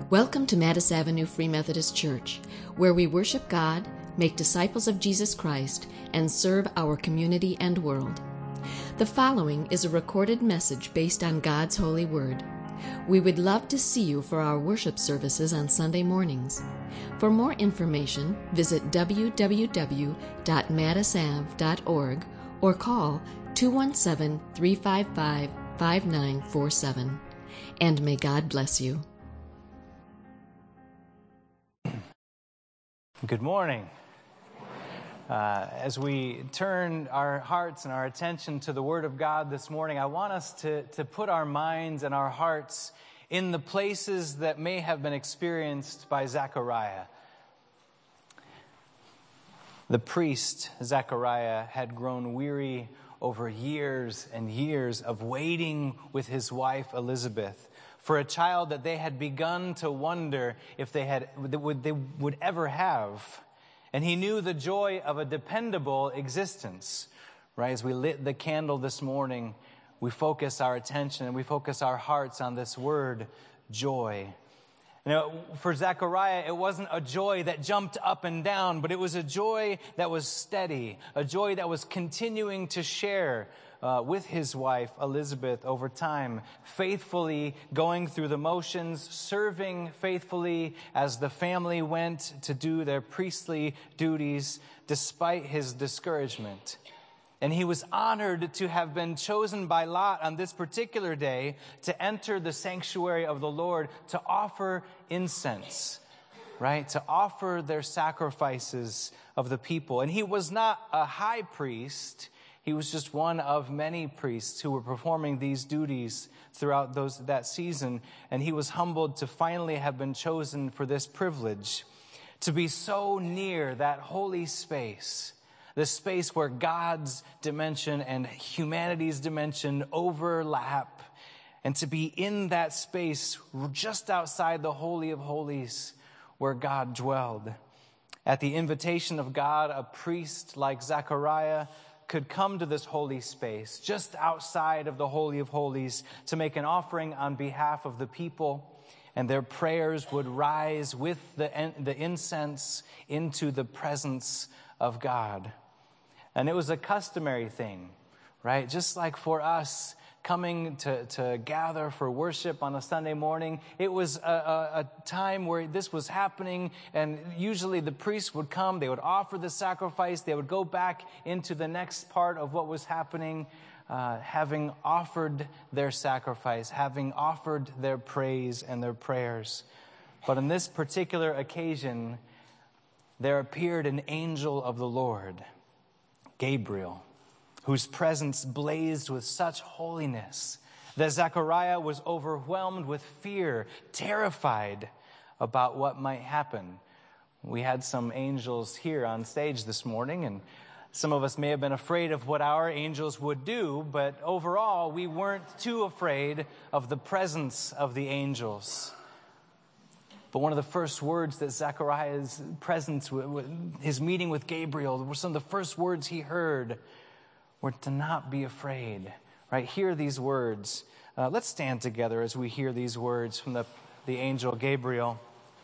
Welcome to Mattis Avenue Free Methodist Church, where we worship God, make disciples of Jesus Christ, and serve our community and world. The following is a recorded message based on God's holy word. We would love to see you for our worship services on Sunday mornings. For more information, visit www.mattisav.org or call 217-355-5947. And may God bless you. Good morning. As we turn our hearts and our attention to the Word of God this morning, I want us to put our minds and our hearts in the places that may have been experienced by Zechariah. The priest, Zechariah, had grown weary over years and years of waiting with his wife Elizabeth for a child that they had begun to wonder if they would ever have. And he knew the joy of a dependable existence. Right? As we lit the candle this morning, we focus our attention and we focus our hearts on this word, joy. You know, for Zechariah, it wasn't a joy that jumped up and down, but it was a joy that was steady, a joy that was continuing to share with his wife, Elizabeth, over time, faithfully going through the motions, serving faithfully as the family went to do their priestly duties despite his discouragement. And he was honored to have been chosen by Lot on this particular day to enter the sanctuary of the Lord to offer incense, right? To offer their sacrifices of the people. And he was not a high priest. He was just one of many priests who were performing these duties throughout that season. And he was humbled to finally have been chosen for this privilege, to be so near that holy space, the space where God's dimension and humanity's dimension overlap, and to be in that space just outside the Holy of Holies where God dwelled. At the invitation of God, a priest like Zechariah could come to this holy space just outside of the Holy of Holies to make an offering on behalf of the people, and their prayers would rise with the incense into the presence of God. And it was a customary thing, right? Just like for us coming to gather for worship on a Sunday morning, it was a time where this was happening, and usually the priests would come, they would offer the sacrifice, they would go back into the next part of what was happening, having offered their sacrifice, having offered their praise and their prayers. But on this particular occasion, there appeared an angel of the Lord, Gabriel, whose presence blazed with such holiness that Zechariah was overwhelmed with fear, terrified about what might happen. We had some angels here on stage this morning, and some of us may have been afraid of what our angels would do, but overall, we weren't too afraid of the presence of the angels. But one of the first words that Zechariah's presence, his meeting with Gabriel, were some of the first words he heard were to not be afraid, right? Hear these words. Let's stand together as we hear these words from the angel Gabriel.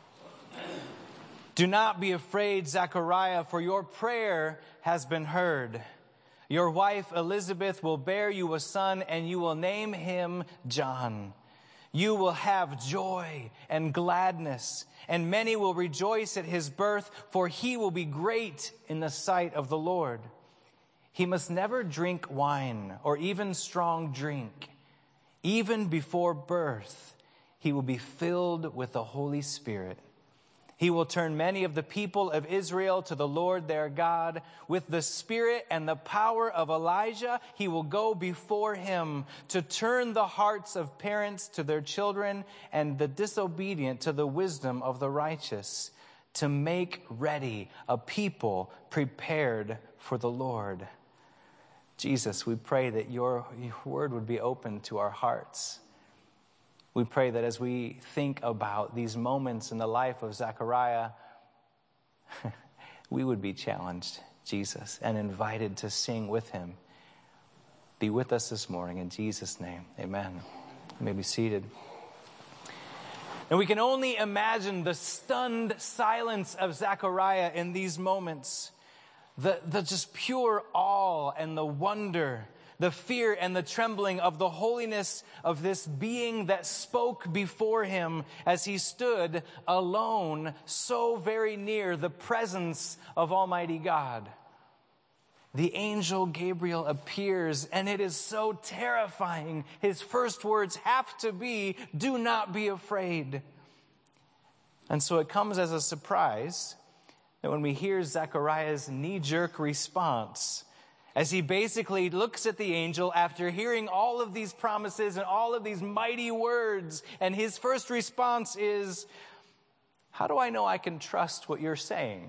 Do not be afraid, Zechariah, for your prayer has been heard. Your wife Elizabeth will bear you a son, and you will name him John. You will have joy and gladness, and many will rejoice at his birth, for he will be great in the sight of the Lord. He must never drink wine or even strong drink. Even before birth, he will be filled with the Holy Spirit. He will turn many of the people of Israel to the Lord their God. With the spirit and the power of Elijah, he will go before him to turn the hearts of parents to their children and the disobedient to the wisdom of the righteous, to make ready a people prepared for the Lord. Jesus, we pray that your word would be open to our hearts. We pray that as we think about these moments in the life of Zechariah, we would be challenged, Jesus, and invited to sing with him. Be with us this morning in Jesus' name. Amen. You may be seated. And we can only imagine the stunned silence of Zechariah in these moments. The just pure awe and the wonder, the fear and the trembling of the holiness of this being that spoke before him as he stood alone, so very near the presence of Almighty God. The angel Gabriel appears, and it is so terrifying. His first words have to be, "Do not be afraid." And so it comes as a surprise that when we hear Zechariah's knee-jerk response, as he basically looks at the angel after hearing all of these promises and all of these mighty words, and his first response is, "How do I know I can trust what you're saying?"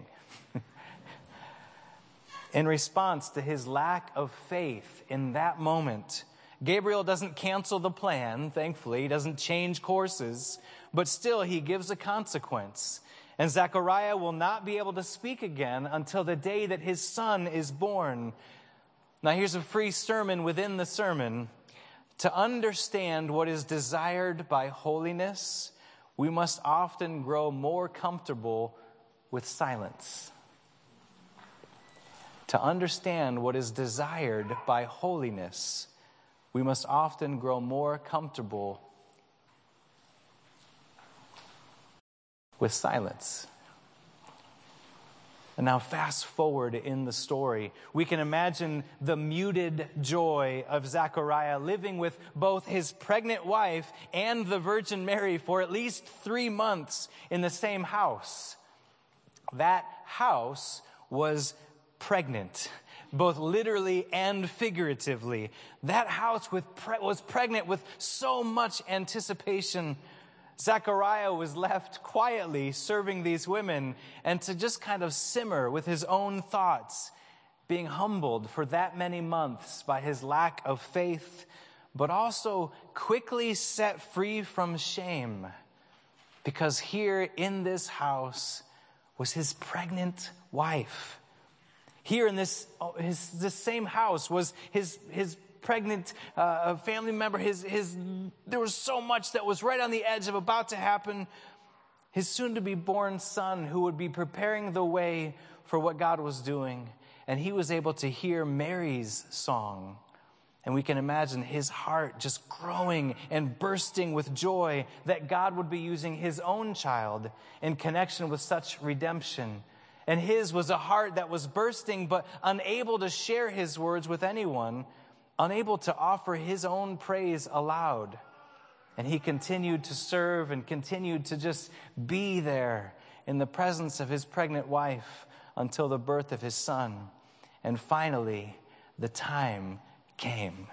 In response to his lack of faith in that moment, Gabriel doesn't cancel the plan, thankfully. He doesn't change courses, but still he gives a consequence. And Zechariah will not be able to speak again until the day that his son is born. Now here's a free sermon within the sermon. To understand what is desired by holiness, we must often grow more comfortable with silence. To understand what is desired by holiness, we must often grow more comfortable with silence. And now fast forward in the story. We can imagine the muted joy of Zechariah living with both his pregnant wife and the Virgin Mary for at least 3 months in the same house. That house was pregnant, both literally and figuratively. That house was pregnant with so much anticipation. Zechariah was left quietly serving these women and to just kind of simmer with his own thoughts, being humbled for that many months by his lack of faith, but also quickly set free from shame, because here in this house was his pregnant wife. Here in this same house was his pregnant family member. There was so much that was right on the edge of about to happen. His soon-to-be born son, who would be preparing the way for what God was doing. And he was able to hear Mary's song. And we can imagine his heart just growing and bursting with joy that God would be using his own child in connection with such redemption. And his was a heart that was bursting but unable to share his words with anyone, unable to offer his own praise aloud. And he continued to serve and continued to just be there in the presence of his pregnant wife until the birth of his son. And finally, the time came,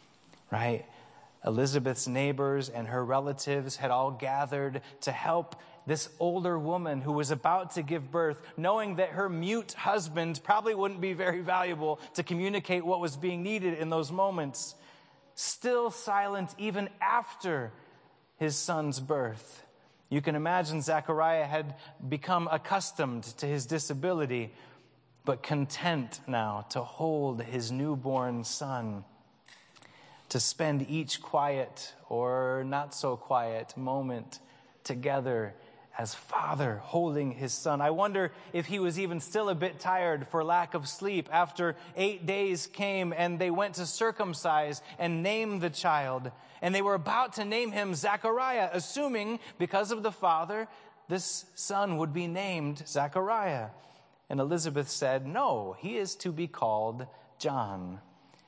right? Elizabeth's neighbors and her relatives had all gathered to help this older woman who was about to give birth, knowing that her mute husband probably wouldn't be very valuable to communicate what was being needed in those moments. Still silent even after his son's birth. You can imagine Zechariah had become accustomed to his disability, but content now to hold his newborn son, to spend each quiet or not so quiet moment together as father holding his son. I wonder if he was even still a bit tired for lack of sleep after 8 days came and they went to circumcise and name the child. And they were about to name him Zechariah, assuming because of the father, this son would be named Zechariah. And Elizabeth said, no, he is to be called John.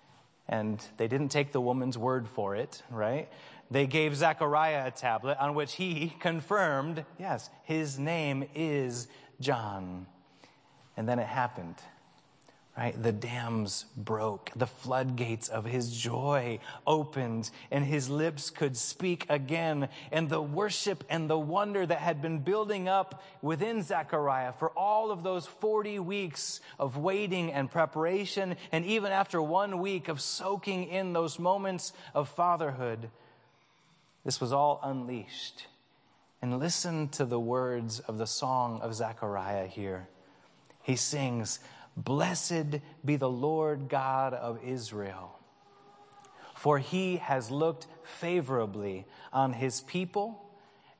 And they didn't take the woman's word for it, right? They gave Zechariah a tablet on which he confirmed, yes, his name is John. And then it happened, right? The dams broke. The floodgates of his joy opened, and his lips could speak again. And the worship and the wonder that had been building up within Zechariah for all of those 40 weeks of waiting and preparation, and even after 1 week of soaking in those moments of fatherhood, this was all unleashed. And listen to the words of the song of Zechariah here. He sings, "Blessed be the Lord God of Israel, for he has looked favorably on his people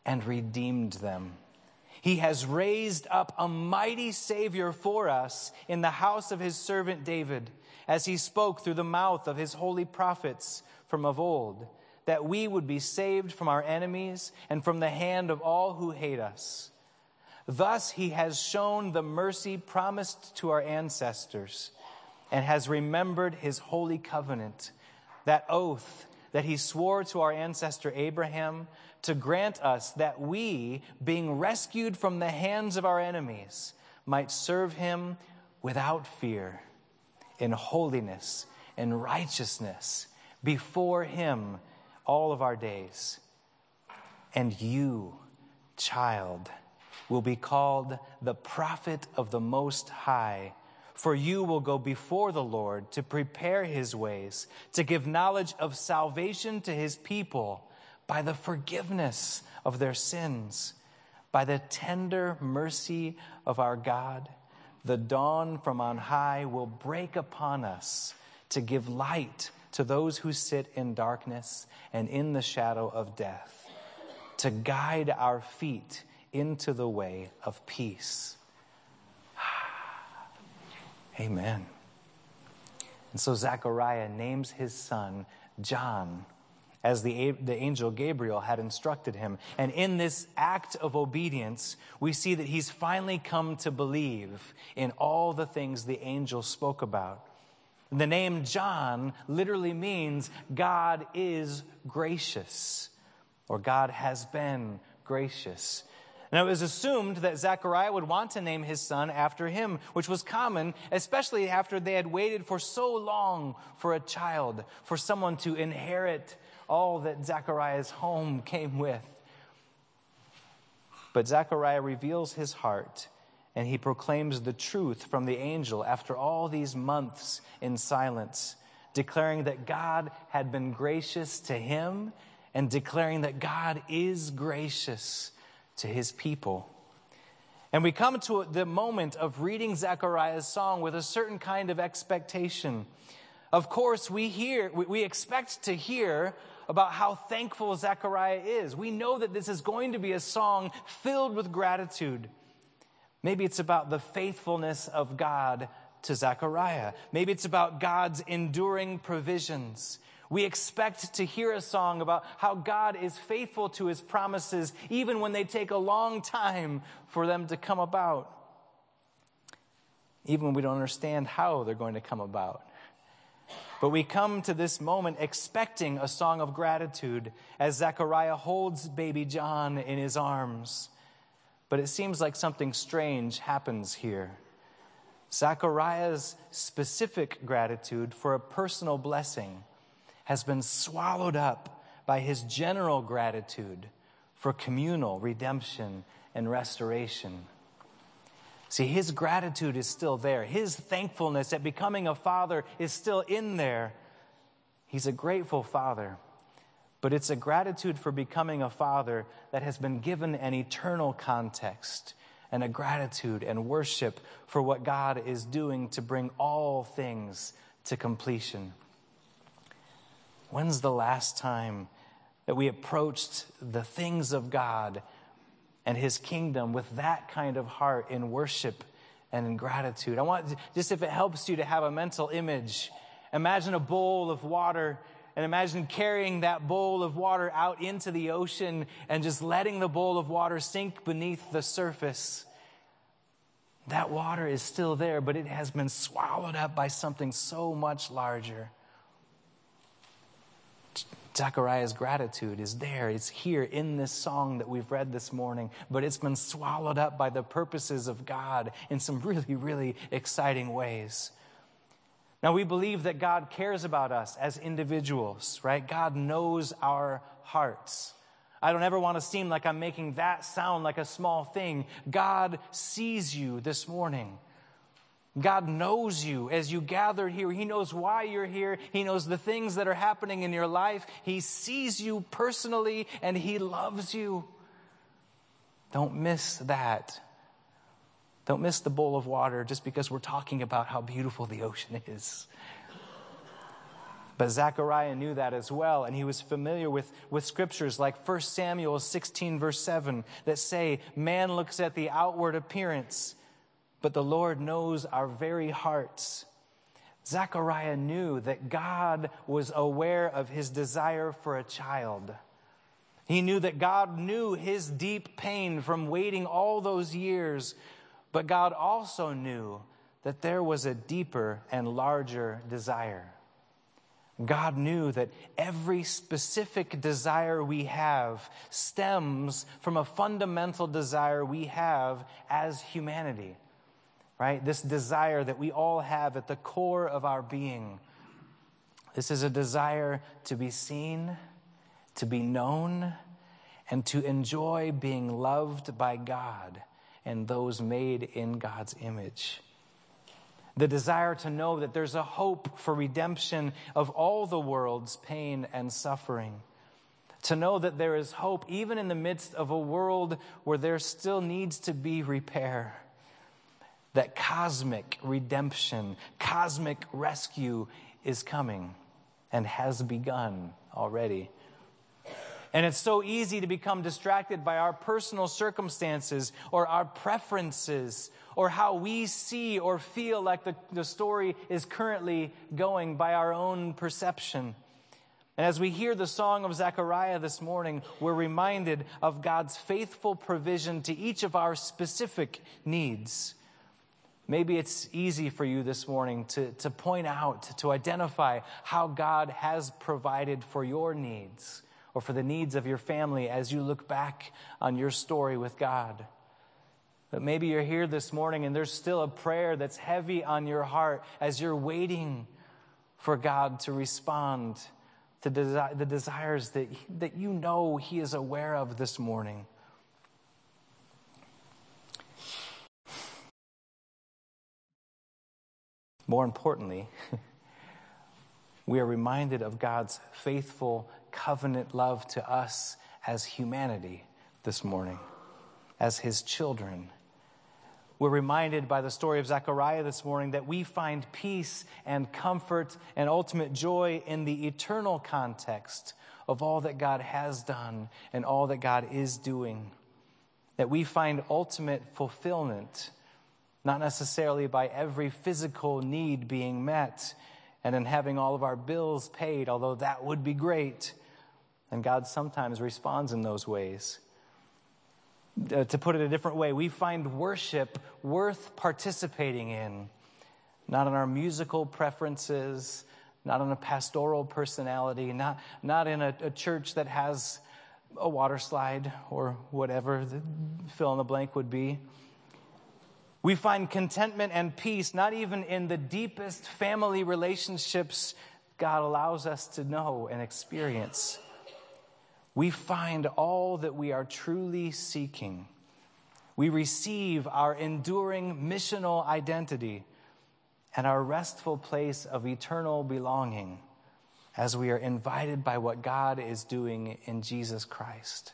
and redeemed them. He has raised up a mighty Savior for us in the house of his servant David, as he spoke through the mouth of his holy prophets from of old, that we would be saved from our enemies and from the hand of all who hate us. Thus he has shown the mercy promised to our ancestors and has remembered his holy covenant, that oath that he swore to our ancestor Abraham, to grant us that we, being rescued from the hands of our enemies, might serve him without fear, in holiness and righteousness before him all of our days. And you, child, will be called the prophet of the Most High, for you will go before the Lord to prepare his ways, to give knowledge of salvation to his people by the forgiveness of their sins, by the tender mercy of our God. The dawn from on high will break upon us to give light to those who sit in darkness and in the shadow of death, to guide our feet into the way of peace. Amen. And so Zechariah names his son John, as the angel Gabriel had instructed him. And in this act of obedience, we see that he's finally come to believe in all the things the angel spoke about. The name John literally means God is gracious, or God has been gracious. Now, it was assumed that Zechariah would want to name his son after him, which was common, especially after they had waited for so long for a child, for someone to inherit all that Zechariah's home came with. But Zechariah reveals his heart, and he proclaims the truth from the angel after all these months in silence, declaring that God had been gracious to him and declaring that God is gracious to his people. And we come to the moment of reading Zechariah's song with a certain kind of expectation. Of course, we expect to hear about how thankful Zechariah is. We know that this is going to be a song filled with gratitude. Maybe it's about the faithfulness of God to Zechariah. Maybe it's about God's enduring provisions. We expect to hear a song about how God is faithful to his promises, even when they take a long time for them to come about. Even when we don't understand how they're going to come about. But we come to this moment expecting a song of gratitude as Zechariah holds baby John in his arms. But it seems like something strange happens here. Zechariah's specific gratitude for a personal blessing has been swallowed up by his general gratitude for communal redemption and restoration. See, his gratitude is still there. His thankfulness at becoming a father is still in there. He's a grateful father, but it's a gratitude for becoming a father that has been given an eternal context, and a gratitude and worship for what God is doing to bring all things to completion. When's the last time that we approached the things of God and his kingdom with that kind of heart in worship and in gratitude? I want, just if it helps you to have a mental image, imagine a bowl of water and imagine carrying that bowl of water out into the ocean and just letting the bowl of water sink beneath the surface. That water is still there, but it has been swallowed up by something so much larger. Zechariah's gratitude is there. It's here in this song that we've read this morning, but it's been swallowed up by the purposes of God in some really, really exciting ways. Now, we believe that God cares about us as individuals, right? God knows our hearts. I don't ever want to seem like I'm making that sound like a small thing. God sees you this morning. God knows you as you gather here. He knows why you're here. He knows the things that are happening in your life. He sees you personally and he loves you. Don't miss that. Don't miss the bowl of water just because we're talking about how beautiful the ocean is. But Zechariah knew that as well, and he was familiar with scriptures like 1 Samuel 16, verse 7, that say, man looks at the outward appearance, but the Lord knows our very hearts. Zechariah knew that God was aware of his desire for a child. He knew that God knew his deep pain from waiting all those years, but God also knew that there was a deeper and larger desire. God knew that every specific desire we have stems from a fundamental desire we have as humanity, right? This desire that we all have at the core of our being. This is a desire to be seen, to be known, and to enjoy being loved by God and those made in God's image. The desire to know that there's a hope for redemption of all the world's pain and suffering. To know that there is hope even in the midst of a world where there still needs to be repair. That cosmic redemption, cosmic rescue is coming and has begun already. And it's so easy to become distracted by our personal circumstances or our preferences or how we see or feel like the story is currently going by our own perception. And as we hear the song of Zechariah this morning, we're reminded of God's faithful provision to each of our specific needs. Maybe it's easy for you this morning to point out, to identify how God has provided for your needs or for the needs of your family as you look back on your story with God. But maybe you're here this morning and there's still a prayer that's heavy on your heart as you're waiting for God to respond to the desires that you know He is aware of this morning. More importantly, we are reminded of God's faithful covenant love to us as humanity this morning, as His children. We're reminded by the story of Zechariah this morning that we find peace and comfort and ultimate joy in the eternal context of all that God has done and all that God is doing. That we find ultimate fulfillment, not necessarily by every physical need being met and in having all of our bills paid, although that would be great. And God sometimes responds in those ways. To put it a different way, we find worship worth participating in, not in our musical preferences, not in a pastoral personality, not in a church that has a water slide or whatever the fill in the blank would be. We find contentment and peace not even in the deepest family relationships God allows us to know and experience. We find all that we are truly seeking. We receive our enduring missional identity and our restful place of eternal belonging as we are invited by what God is doing in Jesus Christ.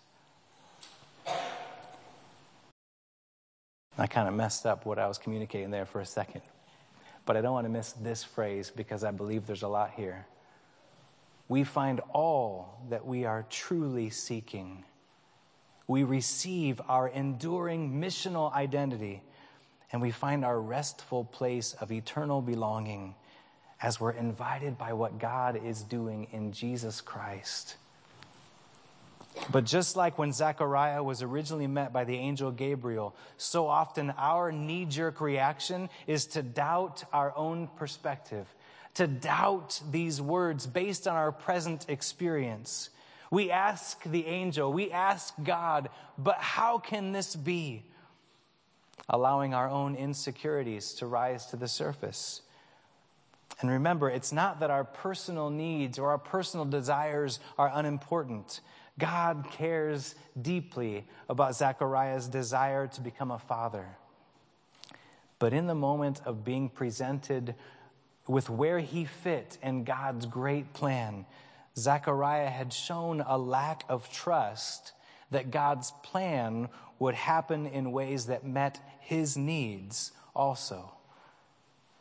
I kind of messed up what I was communicating there for a second, but I don't want to miss this phrase because I believe there's a lot here. We find all that we are truly seeking. We receive our enduring missional identity, and we find our restful place of eternal belonging as we're invited by what God is doing in Jesus Christ. But just like when Zechariah was originally met by the angel Gabriel, so often our knee-jerk reaction is to doubt our own perspective, to doubt these words based on our present experience. We ask the angel, we ask God, but how can this be? Allowing our own insecurities to rise to the surface. And remember, it's not that our personal needs or our personal desires are unimportant. God cares deeply about Zechariah's desire to become a father. But in the moment of being presented with where he fit in God's great plan, Zechariah had shown a lack of trust that God's plan would happen in ways that met his needs also.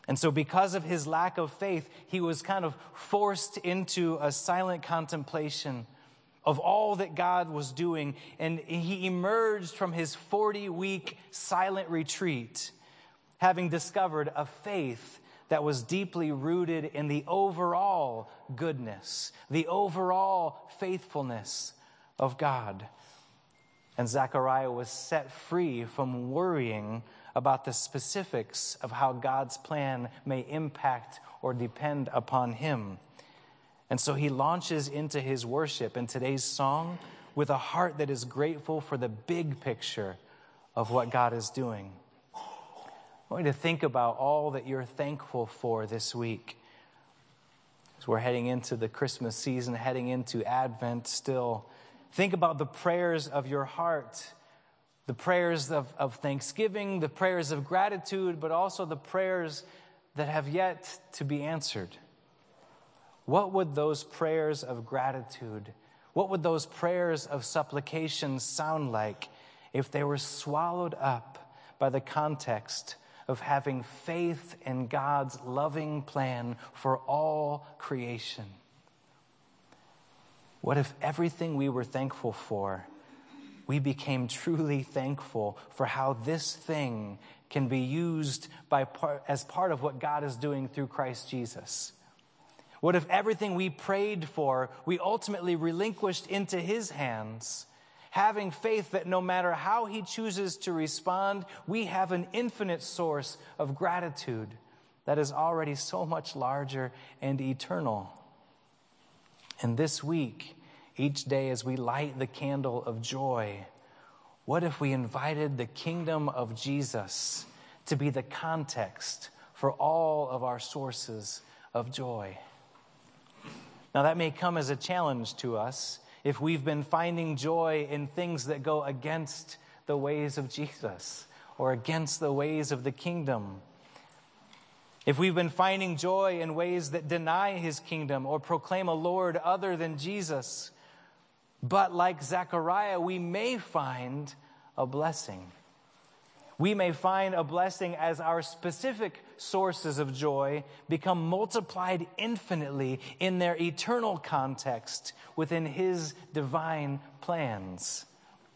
And so because of his lack of faith, he was kind of forced into a silent contemplation of all that God was doing. And he emerged from his 40-week silent retreat, having discovered a faith that was deeply rooted in the overall goodness, the overall faithfulness of God. And Zechariah was set free from worrying about the specifics of how God's plan may impact or depend upon him. And so he launches into his worship in today's song with a heart that is grateful for the big picture of what God is doing. I want you to think about all that you're thankful for this week. As we're heading into the Christmas season, heading into Advent still, think about the prayers of your heart, the prayers of thanksgiving, the prayers of gratitude, but also the prayers that have yet to be answered. What would those prayers of gratitude, what would those prayers of supplication sound like if they were swallowed up by the context of having faith in God's loving plan for all creation? What if everything we were thankful for, we became truly thankful for how this thing can be used as part of what God is doing through Christ Jesus? What if everything we prayed for, we ultimately relinquished into his hands, having faith that no matter how he chooses to respond, we have an infinite source of gratitude that is already so much larger and eternal? And this week, each day as we light the candle of joy, what if we invited the kingdom of Jesus to be the context for all of our sources of joy? Now, that may come as a challenge to us if we've been finding joy in things that go against the ways of Jesus or against the ways of the kingdom. If we've been finding joy in ways that deny his kingdom or proclaim a Lord other than Jesus. But like Zechariah, we may find a blessing. We may find a blessing as our specific sources of joy become multiplied infinitely in their eternal context within his divine plans.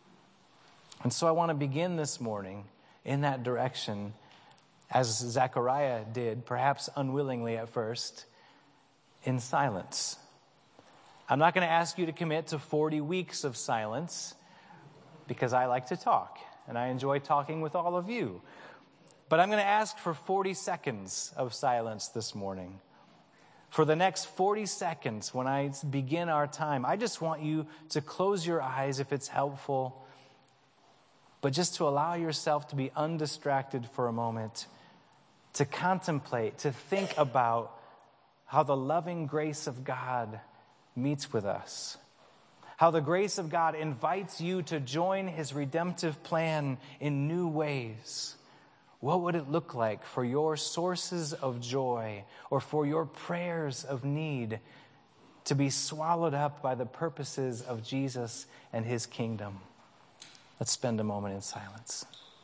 And so I want to begin this morning in that direction, as Zechariah did, perhaps unwillingly at first, in silence. I'm not going to ask you to commit to 40 weeks of silence because I like to talk and I enjoy talking with all of you. But I'm going to ask for 40 seconds of silence this morning. For the next 40 seconds, when I begin our time, I just want you to close your eyes if it's helpful, but just to allow yourself to be undistracted for a moment, to contemplate, to think about how the loving grace of God meets with us. How the grace of God invites you to join his redemptive plan in new ways. What would it look like for your sources of joy or for your prayers of need to be swallowed up by the purposes of Jesus and his kingdom? Let's spend a moment in silence.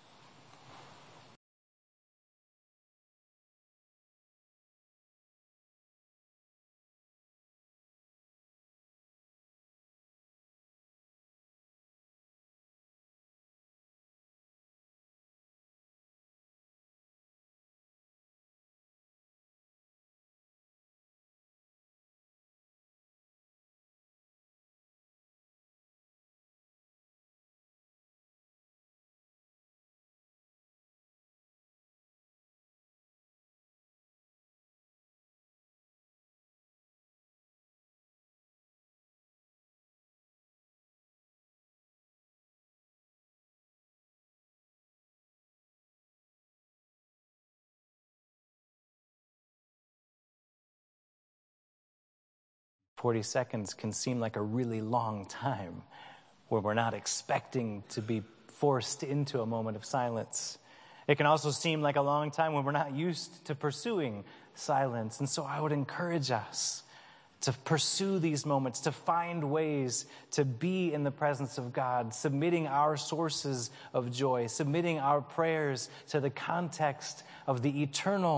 "40 seconds can seem like a really long time where we're not expecting to be forced into a moment of silence. It can also seem like a long time when we're not used to pursuing silence. And so I would encourage us to pursue these moments, to find ways to be in the presence of God, submitting our sources of joy, submitting our prayers to the context of the eternal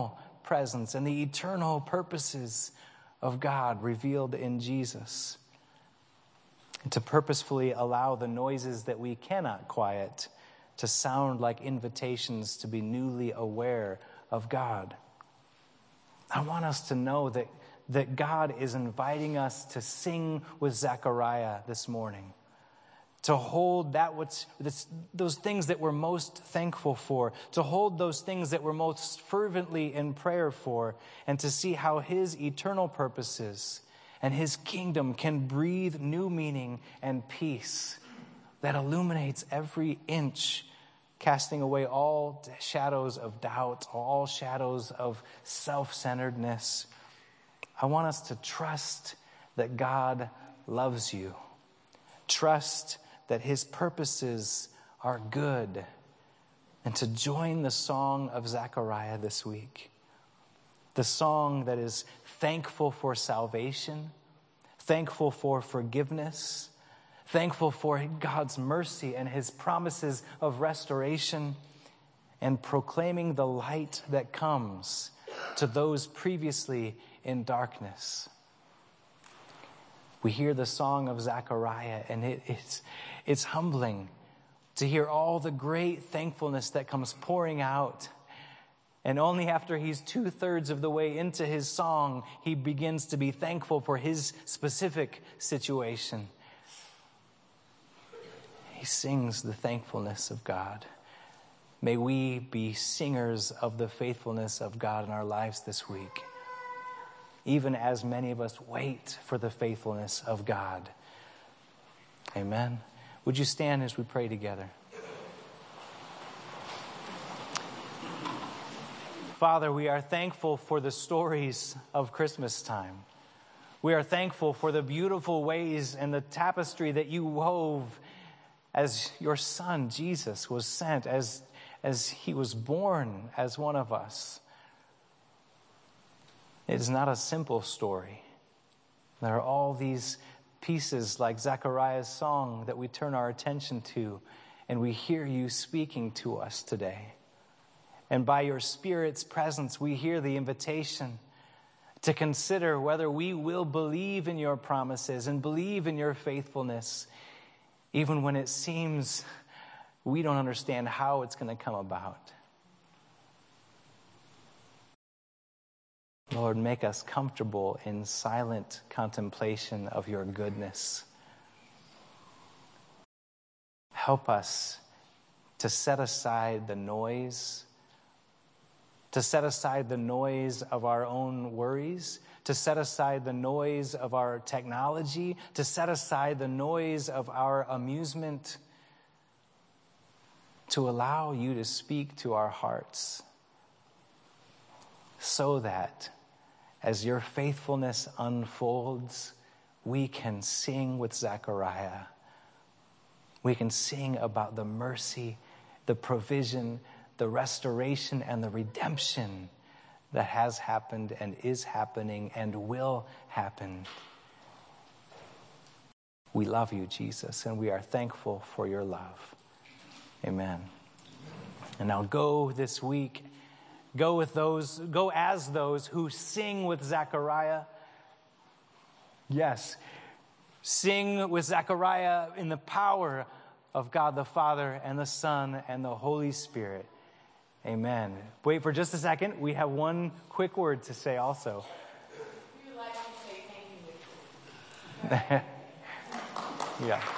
presence and the eternal purposes of God revealed in Jesus. And to purposefully allow the noises that we cannot quiet to sound like invitations to be newly aware of God. I want us to know that God is inviting us to sing with Zechariah this morning, to hold those things that we're most thankful for, to hold those things that we're most fervently in prayer for, and to see how his eternal purposes and his kingdom can breathe new meaning and peace that illuminates every inch, casting away all shadows of doubt, all shadows of self-centeredness. I want us to trust that God loves you. Trust that his purposes are good. And to join the song of Zechariah this week. The song that is thankful for salvation, thankful for forgiveness, thankful for God's mercy and his promises of restoration, and proclaiming the light that comes to those previously in darkness. We hear the song of Zechariah, and it's humbling to hear all the great thankfulness that comes pouring out. And only after he's 2/3 of the way into his song, he begins to be thankful for his specific situation. He sings the thankfulness of God. May we be singers of the faithfulness of God in our lives this week, even as many of us wait for the faithfulness of God. Amen. Would you stand as we pray together? Father, we are thankful for the stories of Christmas time. We are thankful for the beautiful ways and the tapestry that you wove as your son, Jesus, was sent, as he was born as one of us. It is not a simple story. There are all these pieces like Zechariah's song that we turn our attention to, and we hear you speaking to us today. And by your Spirit's presence, we hear the invitation to consider whether we will believe in your promises and believe in your faithfulness, even when it seems we don't understand how it's going to come about. Lord, make us comfortable in silent contemplation of your goodness. Help us to set aside the noise, of our own worries, to set aside the noise of our technology, to set aside the noise of our amusement, to allow you to speak to our hearts, so that as your faithfulness unfolds, we can sing with Zechariah. We can sing about the mercy, the provision, the restoration, and the redemption that has happened and is happening and will happen. We love you, Jesus, and we are thankful for your love. Amen. And now go this week. Go as those who sing with Zechariah. Yes, sing with Zechariah in the power of God the Father and the Son and the Holy Spirit. Amen. Wait for just a second. We have one quick word to say also. We would like to say thank you. Yeah.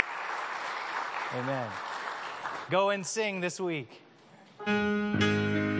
Amen. Go and sing this week.